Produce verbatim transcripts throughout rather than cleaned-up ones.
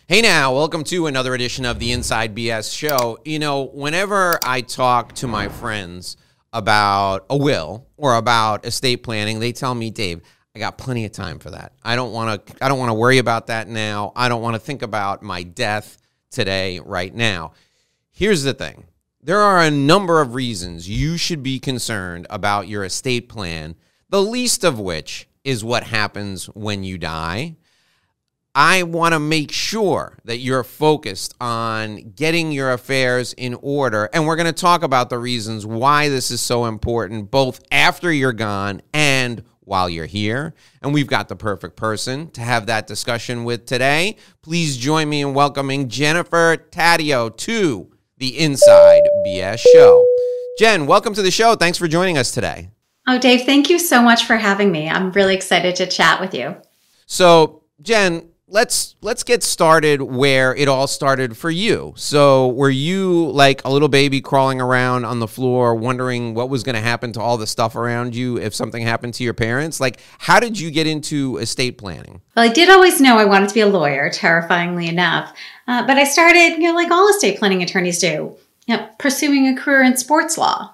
Hey now, welcome to another edition of the Inside B S Show. You know, whenever I talk to my friends about a will or about estate planning, they tell me, Dave, I got plenty of time for that. I don't want to I don't want to worry about that now. I don't want to think about my death today, right now. Here's the thing. There are a number of reasons you should be concerned about your estate plan, the least of which is what happens when you die. I want to make sure that you're focused on getting your affairs in order. And we're going to talk about the reasons why this is so important, both after you're gone and while you're here. And we've got the perfect person to have that discussion with today. Please join me in welcoming Jennifer Taddeo to the Inside B S Show. Jen, welcome to the show. Thanks for joining us today. Oh, Dave, thank you so much for having me. I'm really excited to chat with you. So, Jen, Let's let's get started where it all started for you. So were you like a little baby crawling around on the floor wondering what was going to happen to all the stuff around you if something happened to your parents? Like, how did you get into estate planning? Well, I did always know I wanted to be a lawyer, terrifyingly enough. Uh, but I started, you know, like all estate planning attorneys do, you know, pursuing a career in sports law.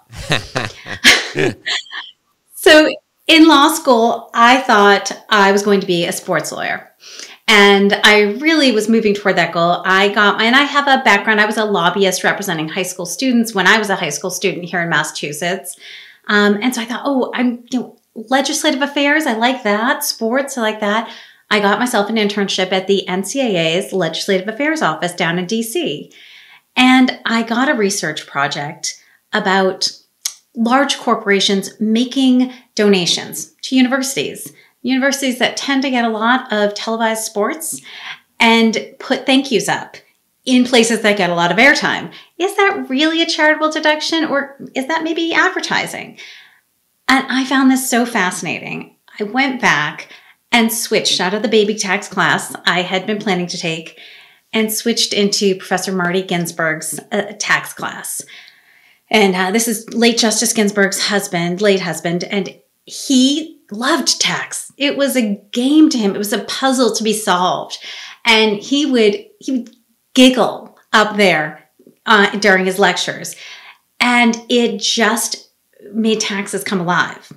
So in law school, I thought I was going to be a sports lawyer. And I really was moving toward that goal. I got, and I have a background. I was a lobbyist representing high school students when I was a high school student here in Massachusetts. Um, and so I thought, oh, I'm, you know, legislative affairs. I like that. Sports. I like that. I got myself an internship at the N C A A's Legislative Affairs Office down in D C. And I got a research project about large corporations making donations to universities. Universities that tend to get a lot of televised sports and put thank yous up in places that get a lot of airtime. Is that really a charitable deduction, or is that maybe advertising? And I found this so fascinating. I went back and switched out of the baby tax class I had been planning to take and switched into Professor Marty Ginsburg's uh, tax class. And uh, this is late Justice Ginsburg's husband, late husband, and he loved tax. It was a game to him. It was a puzzle to be solved. And he would he would giggle up there uh, during his lectures. And it just made taxes come alive.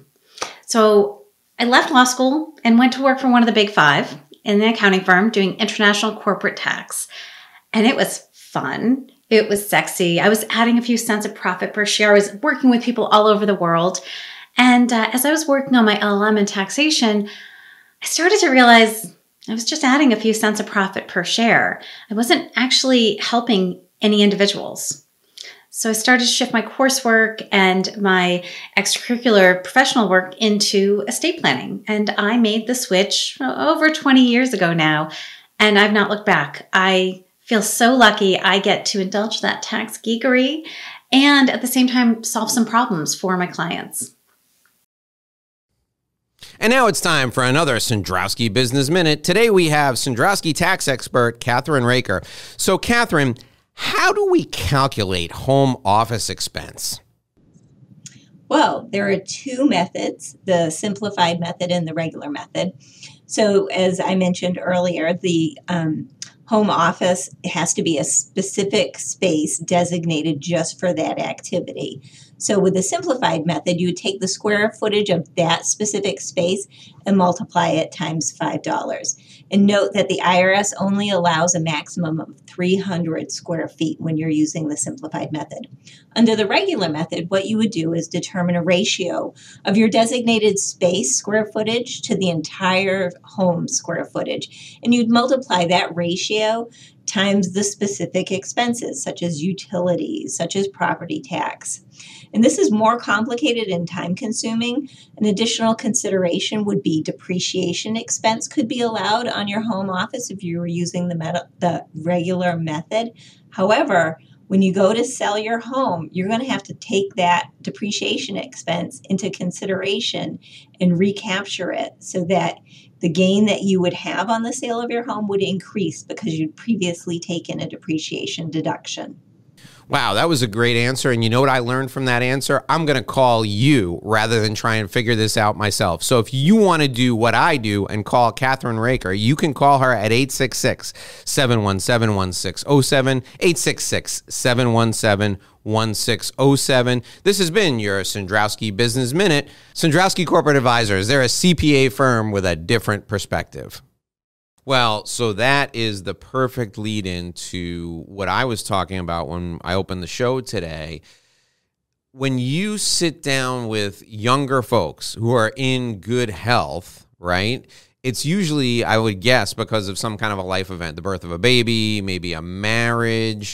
So I left law school and went to work for one of the big five in an accounting firm doing international corporate tax. And it was fun. It was sexy. I was adding a few cents of profit per share. I was working with people all over the world. And uh, as I was working on my L L M in taxation, I started to realize I was just adding a few cents of profit per share. I wasn't actually helping any individuals. So I started to shift my coursework and my extracurricular professional work into estate planning. And I made the switch over twenty years ago now, and I've not looked back. I feel so lucky I get to indulge that tax geekery and at the same time solve some problems for my clients. And now it's time for another Cendrowski Business Minute. Today we have Cendrowski tax expert Catherine Raker. So Catherine, how do we calculate home office expense? Well, there are two methods, the simplified method and the regular method. So as I mentioned earlier, the um, home office has to be a specific space designated just for that activity. So with the simplified method, you would take the square footage of that specific space and multiply it times five dollars. And note that the I R S only allows a maximum of three hundred square feet when you're using the simplified method. Under the regular method, what you would do is determine a ratio of your designated space square footage to the entire home square footage. And you'd multiply that ratio times the specific expenses, such as utilities, such as property tax. And this is more complicated and time-consuming. An additional consideration would be depreciation expense could be allowed on your home office if you were using the, met- the regular method. However, when you go to sell your home, you're going to have to take that depreciation expense into consideration and recapture it so that the gain that you would have on the sale of your home would increase because you'd previously taken a depreciation deduction. Wow, that was a great answer. And you know what I learned from that answer? I'm going to call you rather than try and figure this out myself. So if you want to do what I do and call Catherine Raker, you can call her at eight six six, seven one seven, one six zero seven, eight six six, seven one seven, one six zero seven. This has been your Cendrowski Business Minute. Cendrowski Corporate Advisors, they're a C P A firm with a different perspective. Well, so that is the perfect lead into what I was talking about when I opened the show today. When you sit down with younger folks who are in good health, right? It's usually, I would guess, because of some kind of a life event, the birth of a baby, maybe a marriage.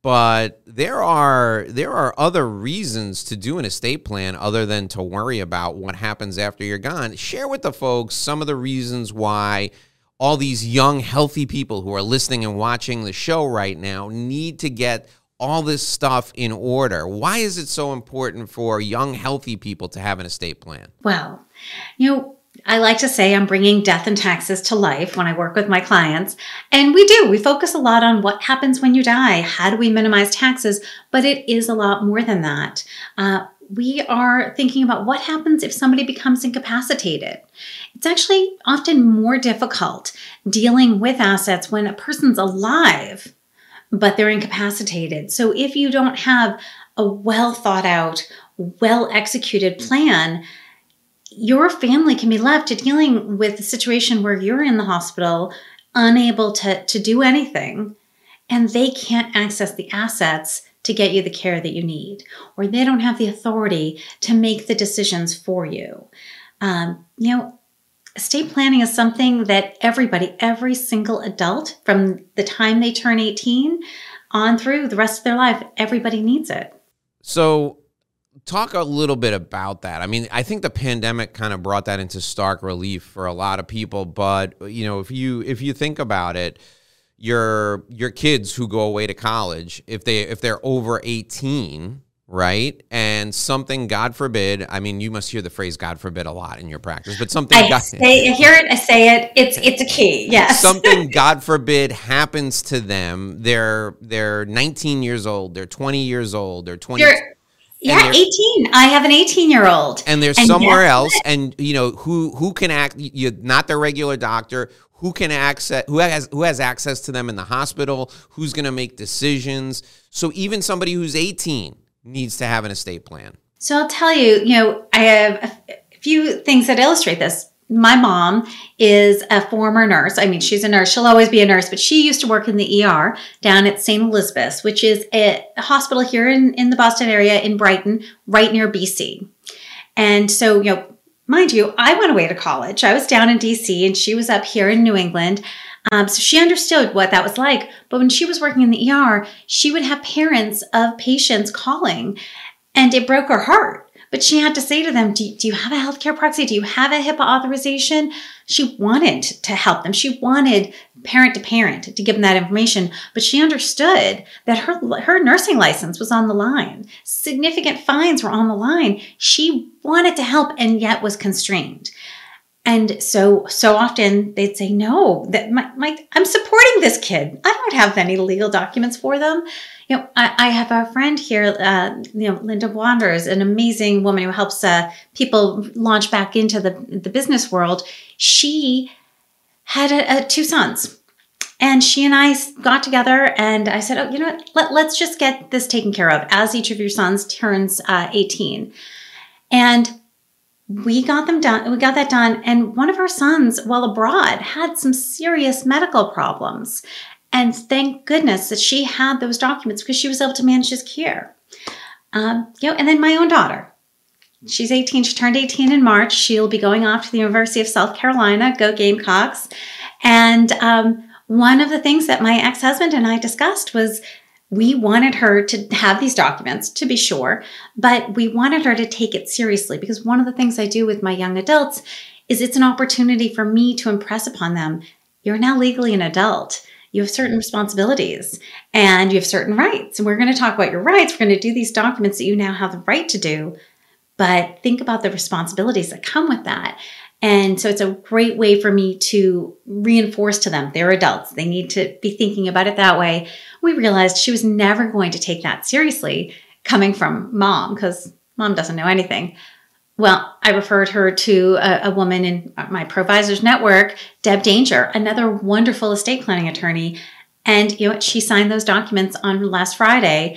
But there are there are other reasons to do an estate plan other than to worry about what happens after you're gone. Share with the folks some of the reasons why all these young, healthy people who are listening and watching the show right now need to get all this stuff in order. Why is it so important for young, healthy people to have an estate plan? Well, you know, I like to say I'm bringing death and taxes to life when I work with my clients. And we do. We focus a lot on what happens when you die. How do we minimize taxes? But it is a lot more than that. Uh, we are thinking about what happens if somebody becomes incapacitated. It's actually often more difficult dealing with assets when a person's alive, but they're incapacitated. So if you don't have a well thought out, well executed plan, your family can be left to dealing with a situation where you're in the hospital, unable to, to do anything, and they can't access the assets to get you the care that you need, or they don't have the authority to make the decisions for you. Um, you know, estate planning is something that everybody, every single adult, from the time they turn eighteen on through the rest of their life, everybody needs it. So talk a little bit about that. I mean, I think the pandemic kind of brought that into stark relief for a lot of people. But, you know, if you if you think about it, your your kids who go away to college, if they if they're over eighteen, right, and something, God forbid, I mean, you must hear the phrase "God forbid" a lot in your practice, but something, I God, say, I hear it, I say it. It's it's a key, yes. Something, God forbid, happens to them. They're they're nineteen years old. They're twenty years old. They're twenty. You're, yeah, eighteen. I have an eighteen-year-old, and they're and somewhere yes, else. And you know who who can act? You're not their regular doctor. Who can access? Who has who has access to them in the hospital? Who's going to make decisions? So even somebody who's eighteen needs to have an estate plan. So I'll tell you, you know, I have a few things that illustrate this. My mom is a former nurse. I mean, she's a nurse. She'll always be a nurse, but she used to work in the E R down at Saint Elizabeth's, which is a hospital here in, in the Boston area in Brighton, right near B C. And so, you know, mind you, I went away to college. I was down in D C and she was up here in New England. Um, so she understood what that was like. But when she was working in the E R, she would have parents of patients calling, and it broke her heart. But she had to say to them, do, do you have a healthcare proxy? Do you have a HIPAA authorization? She wanted to help them. She wanted parent to parent to give them that information. But she understood that her, her nursing license was on the line. Significant fines were on the line. She wanted to help and yet was constrained. And so, so often they'd say, no, that my, my, I'm supporting this kid. I don't have any legal documents for them. You know, I, I have a friend here, uh, you know, Linda Wanders, an amazing woman who helps uh, people launch back into the, the business world. She had a, a, two sons, and she and I got together, and I said, oh, you know what, Let, let's just get this taken care of as each of your sons turns uh, eighteen. And we got them done. We got that done. And one of our sons, while abroad, had some serious medical problems. And thank goodness that she had those documents because she was able to manage his care. Um, you know, and then my own daughter, she's eighteen. She turned eighteen in March. She'll be going off to the University of South Carolina. Go Gamecocks! And um, one of the things that my ex-husband and I discussed was we wanted her to have these documents, to be sure, but we wanted her to take it seriously because one of the things I do with my young adults is it's an opportunity for me to impress upon them. You're now legally an adult. You have certain responsibilities and you have certain rights. And we're going to talk about your rights. We're going to do these documents that you now have the right to do, but think about the responsibilities that come with that. And so it's a great way for me to reinforce to them, they're adults. They need to be thinking about it that way. We realized she was never going to take that seriously coming from mom, because mom doesn't know anything. Well, I referred her to a, a woman in my Provisors Network, Deb Danger, another wonderful estate planning attorney. And you know what? She signed those documents on last Friday.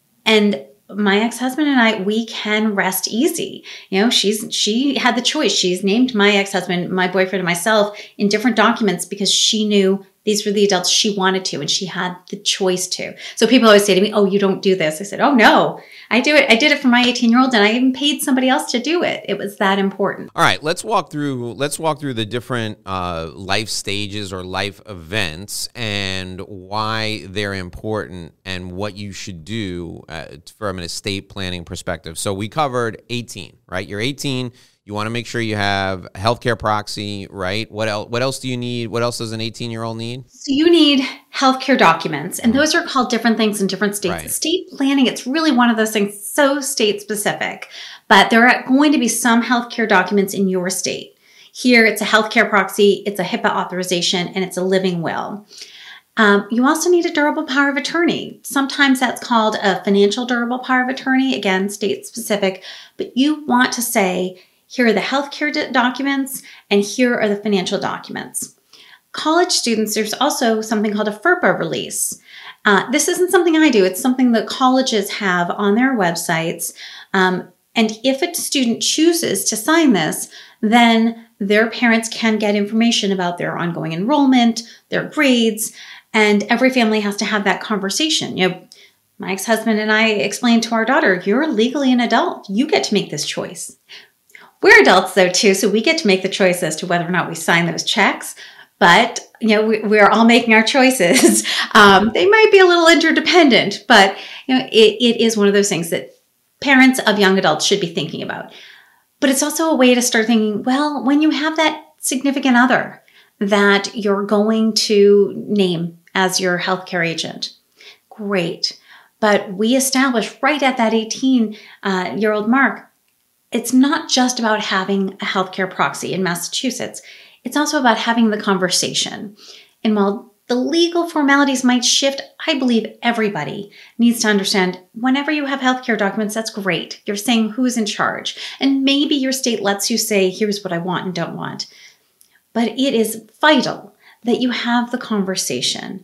And my ex-husband and I, we can rest easy. You know, she's she had the choice. She's named my ex-husband, my boyfriend, and myself in different documents because she knew these were the adults she wanted to, and she had the choice to. So people always say to me, oh, you don't do this. I said, oh, no, I do it. I did it for my eighteen-year-old, and I even paid somebody else to do it. It was that important. All right, let's walk through let's walk through the different uh, life stages or life events and why they're important and what you should do uh, from an estate planning perspective. So we covered eighteen, right? You're eighteen. You want to make sure you have a healthcare proxy, right? What else? What else do you need? What else does an eighteen-year-old need? So you need healthcare documents, and those are called different things in different states. Right. Estate planning, it's really one of those things, so state specific, but there are going to be some healthcare documents in your state. Here, it's a healthcare proxy, it's a HIPAA authorization, and it's a living will. Um, you also need a durable power of attorney. Sometimes that's called a financial durable power of attorney, again, state specific, but you want to say, here are the healthcare d- documents, and here are the financial documents. College students, there's also something called a FERPA release. Uh, this isn't something I do. It's something that colleges have on their websites. Um, and if a student chooses to sign this, then their parents can get information about their ongoing enrollment, their grades, and every family has to have that conversation. You know, my ex-husband and I explained to our daughter, you're legally an adult. You get to make this choice. We're adults, though, too, so we get to make the choice as to whether or not we sign those checks. But, you know, we, we're all making our choices. um, they might be a little interdependent, but, you know, it, it is one of those things that parents of young adults should be thinking about. But it's also a way to start thinking, well, when you have that significant other that you're going to name as your healthcare agent, great. But we established right at that eighteen-year-old mark, it's not just about having a healthcare proxy in Massachusetts. It's also about having the conversation. And while the legal formalities might shift, I believe everybody needs to understand whenever you have healthcare documents, that's great. You're saying who's in charge. And maybe your state lets you say, here's what I want and don't want. But it is vital that you have the conversation.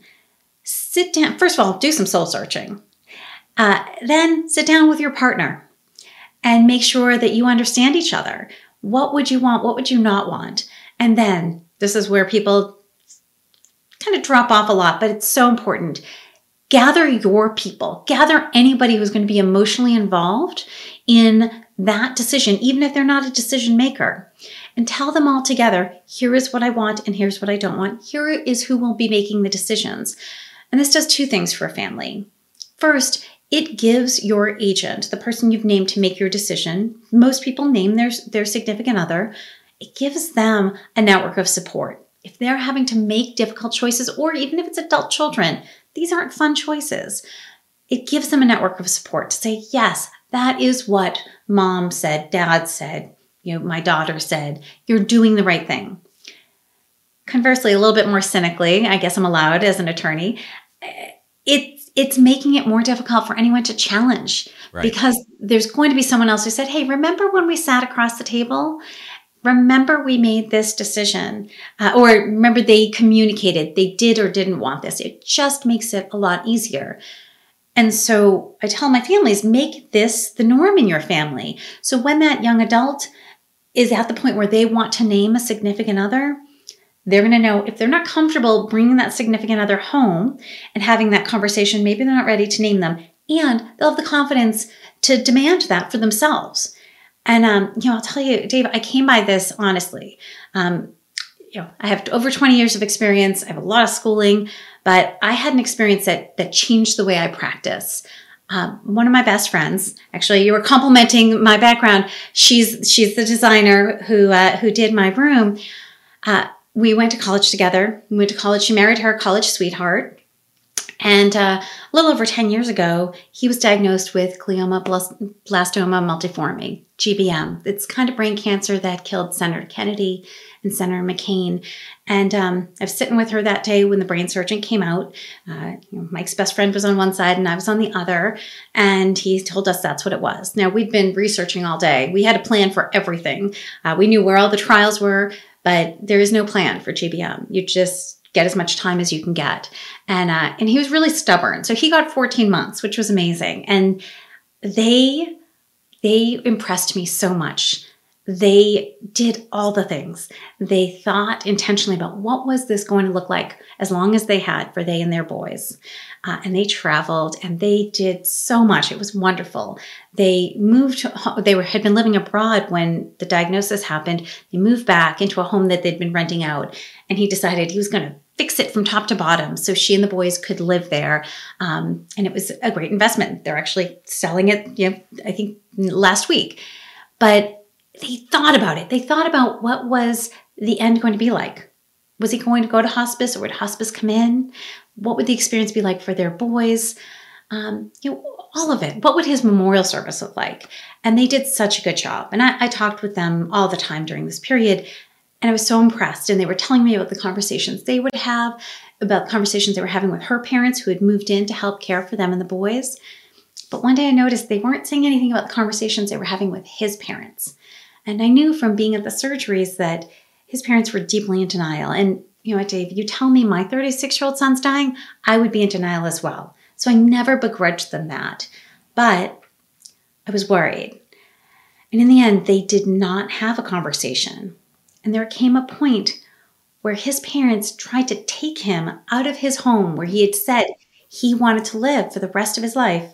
Sit down. First of all, do some soul searching. Uh, then sit down with your partner and make sure that you understand each other. What would you want? What would you not want? And then, this is where people kind of drop off a lot, but it's so important. Gather your people. Gather anybody who's going to be emotionally involved in that decision, even if they're not a decision maker. And tell them all together, here is what I want and here's what I don't want. Here is who will be making the decisions. And this does two things for a family. First, it gives your agent, the person you've named to make your decision, most people name their, their significant other, it gives them a network of support. If they're having to make difficult choices, or even if it's adult children, these aren't fun choices. It gives them a network of support to say, yes, that is what mom said, dad said, you know, my daughter said, you're doing the right thing. Conversely, a little bit more cynically, I guess I'm allowed as an attorney, it It's making it more difficult for anyone to challenge, right? Because there's going to be someone else who said, hey, remember when we sat across the table? Remember we made this decision? Uh, or remember they communicated, they did or didn't want this. It just makes it a lot easier. And so I tell my families, make this the norm in your family. So when that young adult is at the point where they want to name a significant other, they're going to know if they're not comfortable bringing that significant other home and having that conversation, maybe they're not ready to name them, and they'll have the confidence to demand that for themselves. And, um, you know, I'll tell you, Dave, I came by this honestly. Um, you know, I have over twenty years of experience. I have a lot of schooling, but I had an experience that, that changed the way I practice. Um, one of my best friends, actually, you were complimenting my background. She's, she's the designer who, uh, who did my room. Uh, We went to college together. We went to college. She married her college sweetheart. And uh, a little over ten years ago, he was diagnosed with glioblastoma multiforme, G B M. It's kind of brain cancer that killed Senator Kennedy and Senator McCain. And um, I was sitting with her that day when the brain surgeon came out. Uh, you know, Mike's best friend was on one side and I was on the other. And he told us that's what it was. Now, we'd been researching all day. We had a plan for everything. Uh, we knew where all the trials were, but there is no plan for G B M. You just get as much time as you can get. And uh, and he was really stubborn. So he got fourteen months, which was amazing. And they they impressed me so much. They did all the things. They thought intentionally about what was this going to look like as long as they had for they and their boys. Uh, and they traveled and they did so much. It was wonderful. They moved, they were, had been living abroad when the diagnosis happened. They moved back into a home that they'd been renting out. And he decided he was going to fix it from top to bottom so she and the boys could live there. Um, and it was a great investment. They're actually selling it, you know, I think last week. But they thought about it. They thought about what was the end going to be like. Was he going to go to hospice or would hospice come in? What would the experience be like for their boys? Um, you know, all of it. What would his memorial service look like? And they did such a good job. And I, I talked with them all the time during this period. And I was so impressed. And they were telling me about the conversations they would have, about the conversations they were having with her parents who had moved in to help care for them and the boys. But one day I noticed they weren't saying anything about the conversations they were having with his parents. And I knew from being at the surgeries that his parents were deeply in denial. And you know what, Dave, you tell me my thirty-six-year-old son's dying, I would be in denial as well. So I never begrudged them that. But I was worried. And in the end, they did not have a conversation. And there came a point where his parents tried to take him out of his home where he had said he wanted to live for the rest of his life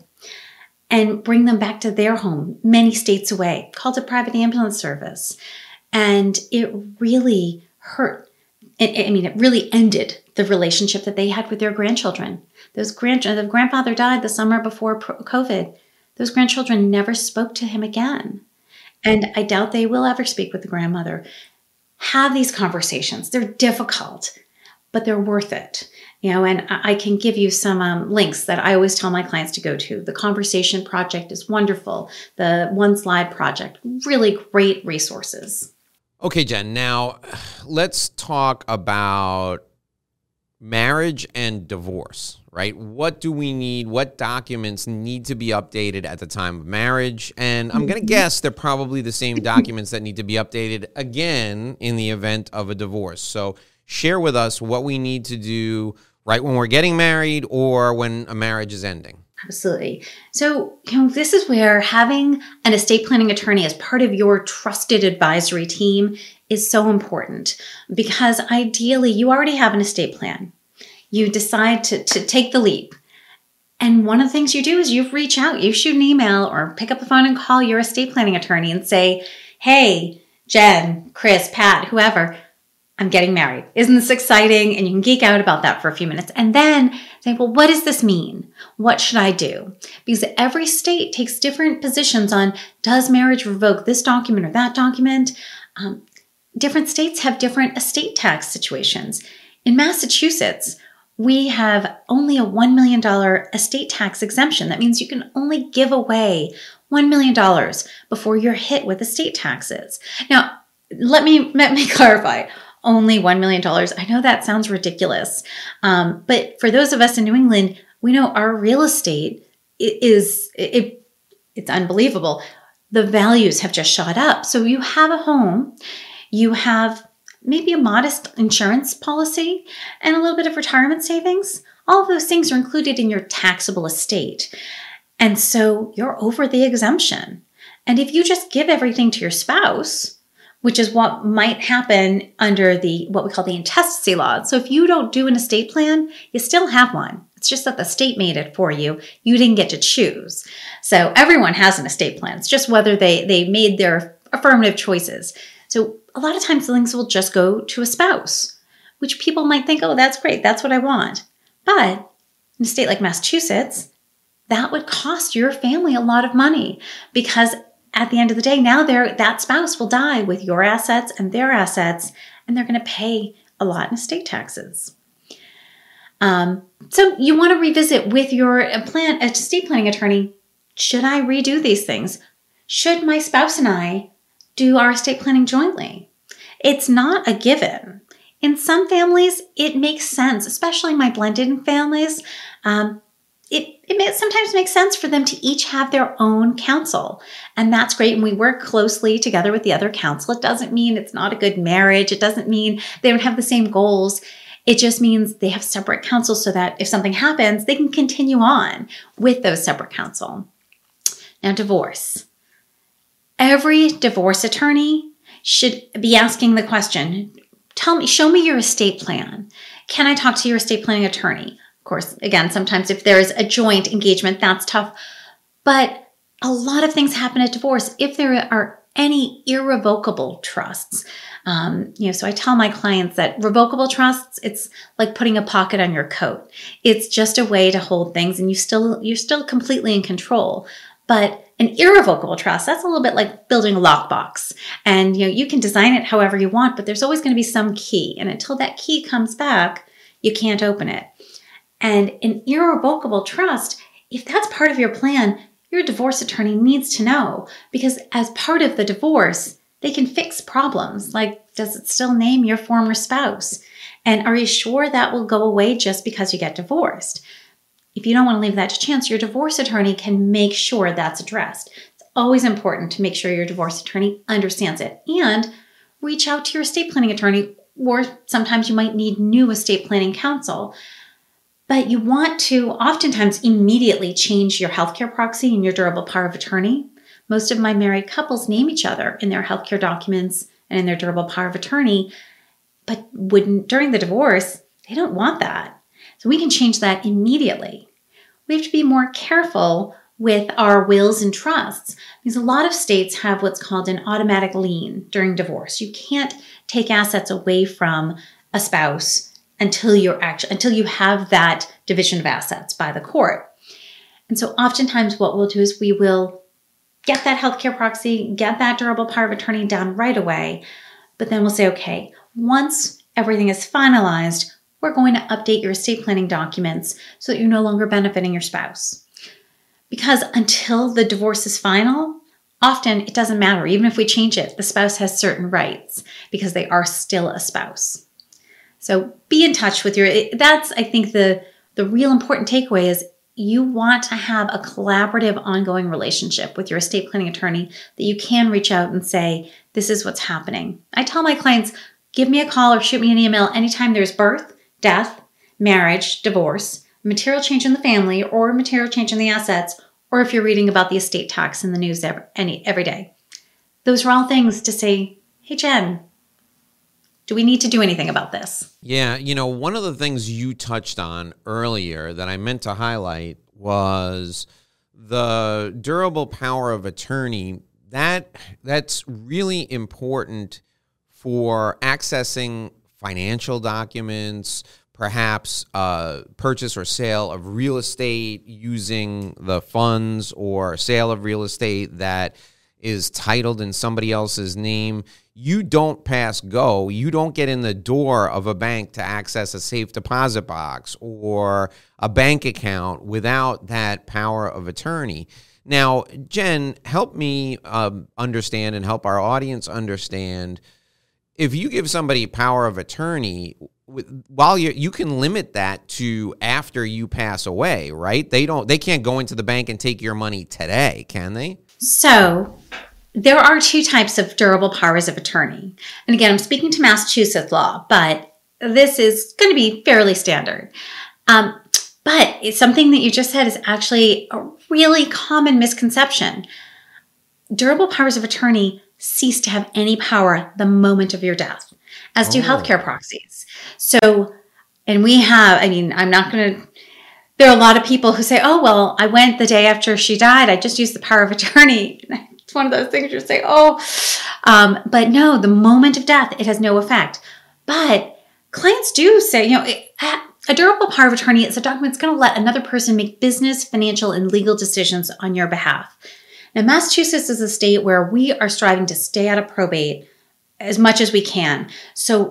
and bring them back to their home many states away, called a private ambulance service. And it really hurt. It, I mean, it really ended the relationship that they had with their grandchildren. Those grand, the grandfather died the summer before COVID. Those grandchildren never spoke to him again. And I doubt they will ever speak with the grandmother. Have these conversations. They're difficult, but they're worth it. You know, and I can give you some um, links that I always tell my clients to go to. The Conversation Project is wonderful. The One Slide Project, really great resources. Okay, Jen, now let's talk about marriage and divorce, right? What do we need? What documents need to be updated at the time of marriage? And I'm going to guess they're probably the same documents that need to be updated again in the event of a divorce. So share with us what we need to do right when we're getting married or when a marriage is ending. Absolutely. So, you know, this is where having an estate planning attorney as part of your trusted advisory team is so important, because ideally you already have an estate plan. You decide to, to take the leap. And one of the things you do is you reach out, you shoot an email or pick up the phone and call your estate planning attorney and say, hey, Jen, Chris, Pat, whoever, I'm getting married. Isn't this exciting? And you can geek out about that for a few minutes. And then say, well, what does this mean? What should I do? Because every state takes different positions on, does marriage revoke this document or that document? Um, different states have different estate tax situations. In Massachusetts, we have only a one million dollars estate tax exemption. That means you can only give away one million dollars before you're hit with estate taxes. Now, let me, let me clarify. Only one million dollars. I know that sounds ridiculous. Um, but for those of us in New England, we know our real estate is, it, it's unbelievable. The values have just shot up. So you have a home, you have maybe a modest insurance policy and a little bit of retirement savings. All of those things are included in your taxable estate. And so you're over the exemption. And if you just give everything to your spouse, which is what might happen under the what we call the intestacy law. So if you don't do an estate plan, you still have one. It's just that the state made it for you. You didn't get to choose. So everyone has an estate plan. It's just whether they, they made their affirmative choices. So a lot of times things will just go to a spouse, which people might think, oh, that's great. That's what I want. But in a state like Massachusetts, that would cost your family a lot of money, because at the end of the day, now that spouse will die with your assets and their assets, and they're going to pay a lot in estate taxes. Um, so you want to revisit with your plan, estate planning attorney, should I redo these things? Should my spouse and I do our estate planning jointly? It's not a given. In some families, it makes sense, especially my blended families. Um, it it may, sometimes makes sense for them to each have their own counsel. And that's great. And we work closely together with the other counsel. It doesn't mean it's not a good marriage. It doesn't mean they don't have the same goals. It just means they have separate counsel so that if something happens, they can continue on with those separate counsel. Now, divorce. Every divorce attorney should be asking the question, tell me, show me your estate plan. Can I talk to your estate planning attorney? Of course, again, sometimes if there is a joint engagement, that's tough. But a lot of things happen at divorce. If there are any irrevocable trusts, um, you know, so I tell my clients that revocable trusts, it's like putting a pocket on your coat. It's just a way to hold things, and you still you're still completely in control. But an irrevocable trust, that's a little bit like building a lockbox. And you know, you can design it however you want, but there's always going to be some key. And until that key comes back, you can't open it. And an irrevocable trust, if that's part of your plan, your divorce attorney needs to know, because as part of the divorce, they can fix problems. Like, does it still name your former spouse? And are you sure that will go away just because you get divorced? If you don't want to leave that to chance, your divorce attorney can make sure that's addressed. It's always important to make sure your divorce attorney understands it, and reach out to your estate planning attorney, or sometimes you might need new estate planning counsel. But you want to oftentimes immediately change your healthcare proxy and your durable power of attorney. Most of my married couples name each other in their healthcare documents and in their durable power of attorney, but wouldn't during the divorce, they don't want that. So we can change that immediately. We have to be more careful with our wills and trusts, because a lot of states have what's called an automatic lien during divorce. You can't take assets away from a spouse until you're actually until you have that division of assets by the court. And so oftentimes what we'll do is we will get that healthcare proxy, get that durable power of attorney done right away, but then we'll say, okay, once everything is finalized, we're going to update your estate planning documents so that you're no longer benefiting your spouse. Because until the divorce is final, often it doesn't matter. Even if we change it, the spouse has certain rights because they are still a spouse. So be in touch with your, that's, I think, the, the real important takeaway is you want to have a collaborative, ongoing relationship with your estate planning attorney that you can reach out and say, this is what's happening. I tell my clients, give me a call or shoot me an email anytime there's birth, death, marriage, divorce, material change in the family, or material change in the assets, or if you're reading about the estate tax in the news every, any, every day. Those are all things to say, hey, Jen, do we need to do anything about this? Yeah, you know, one of the things you touched on earlier that I meant to highlight was the durable power of attorney. That that's really important for accessing financial documents, perhaps uh, purchase or sale of real estate using the funds, or sale of real estate that is titled in somebody else's name. You don't pass go. You don't get in the door of a bank to access a safe deposit box or a bank account without that power of attorney. Now, Jen, help me um, understand and help our audience understand. If you give somebody power of attorney, while you you can limit that to after you pass away, right? They don't. They can't go into the bank and take your money today, can they? So there are two types of durable powers of attorney. And again, I'm speaking to Massachusetts law, but this is going to be fairly standard. Um, but it's something that you just said is actually a really common misconception. Durable powers of attorney cease to have any power the moment of your death, as do oh. healthcare proxies. So, and we have, I mean, I'm not going to, there are a lot of people who say, oh, well, I went the day after she died. I just used the power of attorney. It's one of those things you say, oh, um, but no, the moment of death, it has no effect. But clients do say, you know, it, a durable power of attorney is a document that's going to let another person make business, financial, and legal decisions on your behalf. Now, Massachusetts is a state where we are striving to stay out of probate as much as we can. So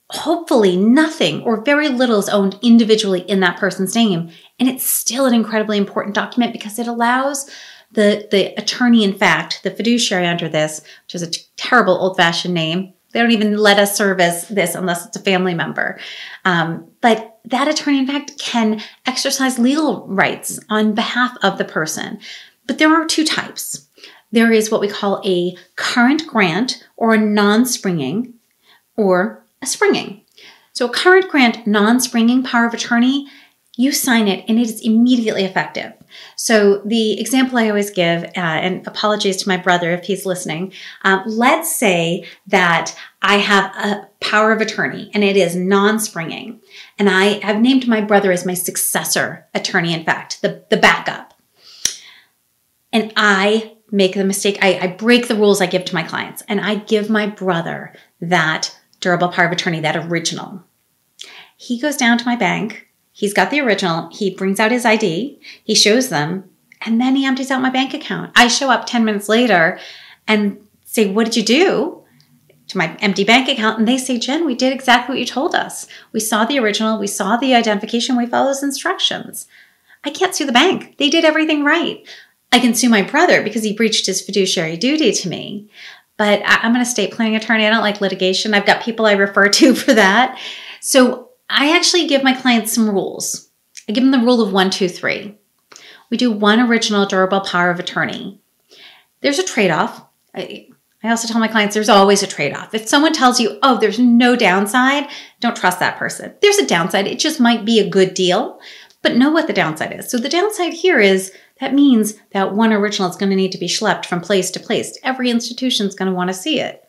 hopefully nothing or very little is owned individually in that person's name. And it's still an incredibly important document because it allows the, the attorney in fact, the fiduciary under this, which is a t- terrible old-fashioned name. They don't even let us serve as this unless it's a family member. Um, but that attorney, in fact, can exercise legal rights on behalf of the person. But there are two types. There is what we call a current grant or a non-springing or a springing. So a current grant non-springing power of attorney, you sign it and it is immediately effective. So the example I always give, uh, and apologies to my brother if he's listening, um, let's say that I have a power of attorney and it is non-springing. And I have named my brother as my successor attorney, in fact, the, the backup. And I make the mistake, I, I break the rules I give to my clients, and I give my brother that durable power of attorney, that original. He goes down to my bank. He's got the original. He brings out his I D. He shows them, and then he empties out my bank account. I show up ten minutes later and say, what did you do to my empty bank account? And they say, Jen, we did exactly what you told us. We saw the original. We saw the identification. We followed those instructions. I can't sue the bank. They did everything right. I can sue my brother because he breached his fiduciary duty to me. But I'm an estate planning attorney. I don't like litigation. I've got people I refer to for that. So I actually give my clients some rules. I give them the rule of one, two, three. We do one original durable power of attorney. There's a trade-off. I, I also tell my clients there's always a trade-off. If someone tells you, oh, there's no downside, don't trust that person. There's a downside. It just might be a good deal, but know what the downside is. So the downside here is that means that one original is going to need to be schlepped from place to place. Every institution is going to want to see it.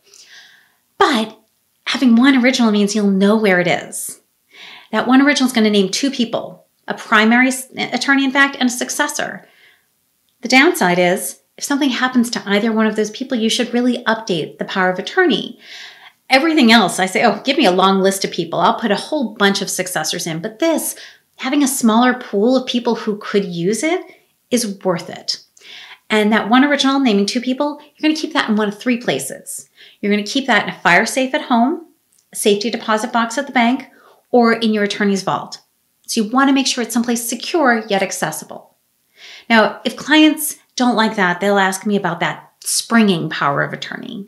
But having one original means you'll know where it is. That one original is going to name two people, a primary attorney, in fact, and a successor. The downside is if something happens to either one of those people, you should really update the power of attorney. Everything else, I say, oh, give me a long list of people. I'll put a whole bunch of successors in. But this, having a smaller pool of people who could use it, is worth it. And that one original naming two people, you're going to keep that in one of three places. You're going to keep that in a fire safe at home, a safety deposit box at the bank, or in your attorney's vault. So you want to make sure it's someplace secure yet accessible. Now, if clients don't like that, they'll ask me about that springing power of attorney.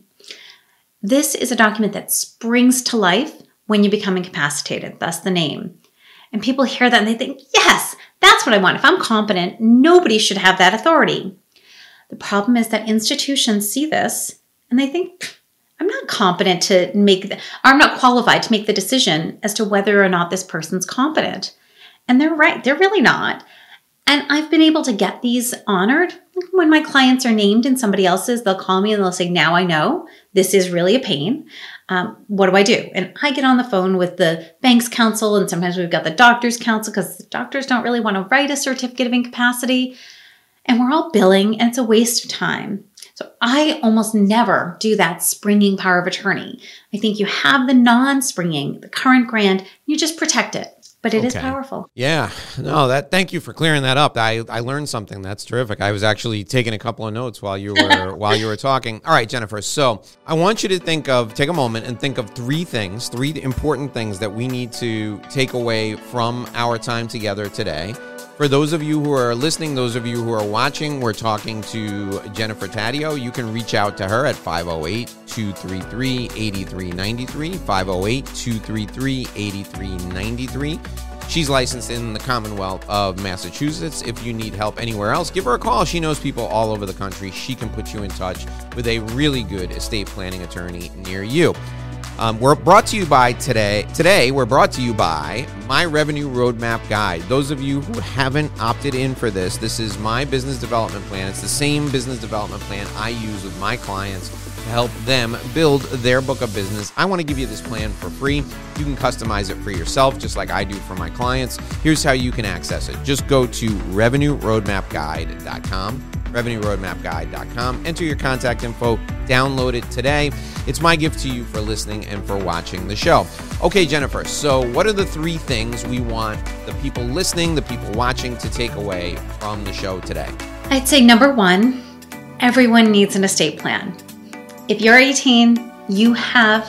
This is a document that springs to life when you become incapacitated, thus the name. And people hear that and they think, yes, that's what I want. If I'm competent, nobody should have that authority. The problem is that institutions see this and they think, I'm not competent to make, the, I'm not qualified to make the decision as to whether or not this person's competent. And they're right, they're really not. And I've been able to get these honored. When my clients are named in somebody else's, they'll call me and they'll say, now I know this is really a pain. Um, what do I do? And I get on the phone with the bank's counsel, and sometimes we've got the doctor's counsel because the doctors don't really want to write a certificate of incapacity. And we're all billing, and it's a waste of time. So I almost never do that springing power of attorney. I think you have the non-springing, the current grant, you just protect it. But it okay. is powerful. Yeah. No, that. Thank you for clearing that up. I, I learned something. That's terrific. I was actually taking a couple of notes while you were while you were talking. All right, Jennifer. So I want you to think of, take a moment and think of three things, three important things that we need to take away from our time together today. For those of you who are listening, those of you who are watching, we're talking to Jennifer Taddeo. You can reach out to her at five oh eight, two three three, eight three nine three, five oh eight, two three three, eight three nine three. She's licensed in the Commonwealth of Massachusetts. If you need help anywhere else, give her a call. She knows people all over the country. She can put you in touch with a really good estate planning attorney near you. Um, we're brought to you by today. Today, we're brought to you by My Revenue Roadmap Guide. Those of you who haven't opted in for this, this is my business development plan. It's the same business development plan I use with my clients to help them build their book of business. I want to give you this plan for free. You can customize it for yourself, just like I do for my clients. Here's how you can access it. Just go to revenue roadmap guide dot com. revenue roadmap guide dot com. Enter your contact info, download it today. It's my gift to you for listening and for watching the show. Okay, Jennifer, so what are the three things we want the people listening, the people watching to take away from the show today? I'd say number one, everyone needs an estate plan. If you're eighteen, you have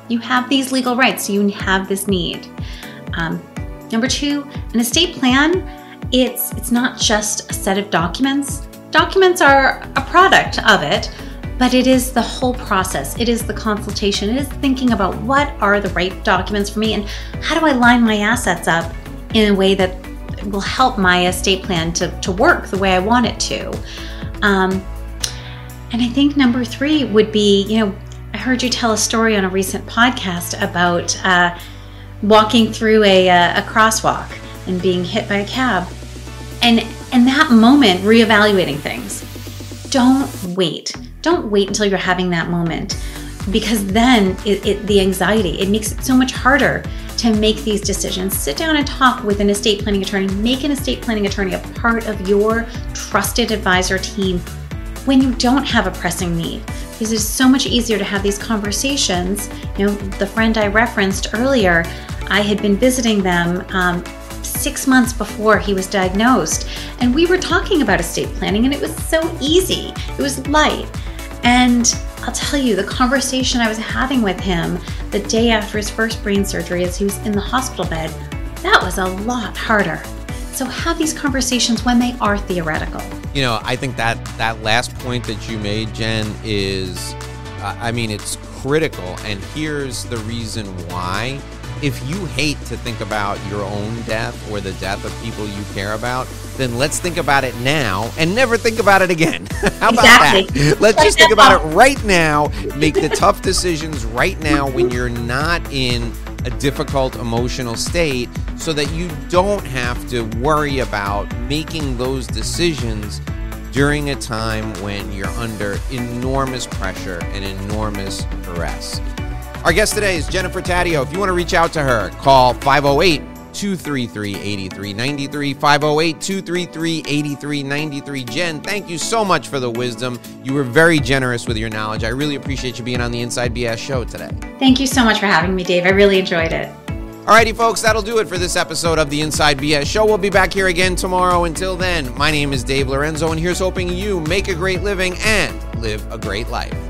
You have these legal rights. You have this need. Um, number two, an estate plan, it's, it's not just a set of documents. Documents are a product of it, but it is the whole process. It is the consultation. It is thinking about what are the right documents for me and how do I line my assets up in a way that will help my estate plan to, to work the way I want it to. Um, and I think number three would be, you know, I heard you tell a story on a recent podcast about uh, walking through a, a crosswalk and being hit by a cab. And in that moment, reevaluating things. Don't wait. Don't wait until you're having that moment, because then it, it, the anxiety, it makes it so much harder to make these decisions. Sit down and talk with an estate planning attorney. Make an estate planning attorney a part of your trusted advisor team when you don't have a pressing need, because it's so much easier to have these conversations. You know, the friend I referenced earlier, I had been visiting them um, six months before he was diagnosed, and we were talking about estate planning, and it was so easy. It was light. And I'll tell you, the conversation I was having with him the day after his first brain surgery as he was in the hospital bed, that was a lot harder. So have these conversations when they are theoretical. You know, I think that that last point that you made, Jen, is, uh, I mean, it's critical. And here's the reason why. If you hate to think about your own death or the death of people you care about, then let's think about it now and never think about it again. How about Exactly. that? Let's just think about it right now. Make the tough decisions right now when you're not in a difficult emotional state, so that you don't have to worry about making those decisions during a time when you're under enormous pressure and enormous duress. Our guest today is Jennifer Taddeo. If you want to reach out to her, call five oh eight, two three three, eight three nine three, five oh eight, two three three, eight three nine three. Jen, thank you so much for the wisdom. You were very generous with your knowledge. I really appreciate you being on the Inside B S show today. Thank you so much for having me, Dave. I really enjoyed it. Alrighty, folks, that'll do it for this episode of the Inside B S show. We'll be back here again tomorrow. Until then, my name is Dave Lorenzo, and here's hoping you make a great living and live a great life.